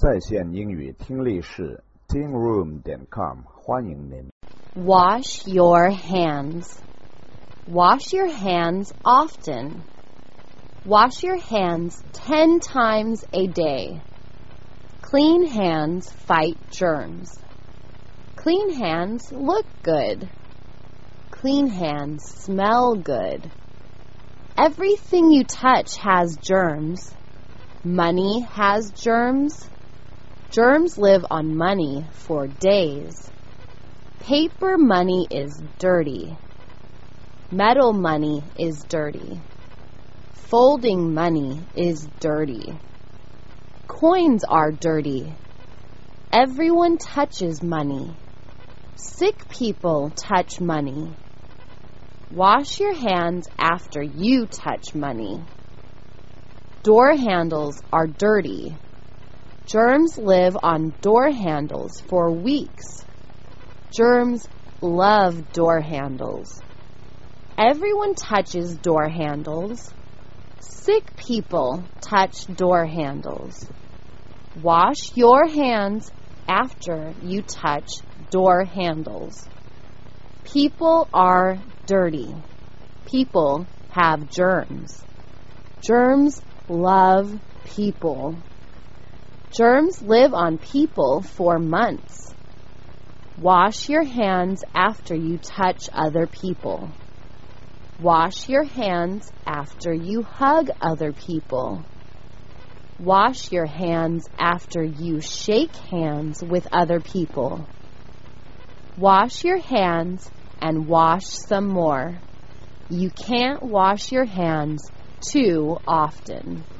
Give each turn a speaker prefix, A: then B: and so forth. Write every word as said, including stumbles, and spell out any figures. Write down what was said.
A: 在线英语听力室 teen room 点 com 欢迎您。
B: Wash your hands. Wash your hands often. Wash your hands ten times a day. Clean hands fight germs. Clean hands look good. Clean hands smell good. Everything you touch has germs. Money has germs. Germs live on money for days. Paper money is dirty. Metal money is dirty. Folding money is dirty. Coins are dirty. Everyone touches money. Sick people touch money. Wash your hands after you touch money. Door handles are dirty. Germs live on door handles for weeks. Germs love door handles. Everyone touches door handles. Sick people touch door handles. Wash your hands after you touch door handles. People are dirty. People have germs. Germs love people. Germs live on people for months. Wash your hands after you touch other people. Wash your hands after you hug other people. Wash your hands after you shake hands with other people. Wash your hands and wash some more. You can't wash your hands too often.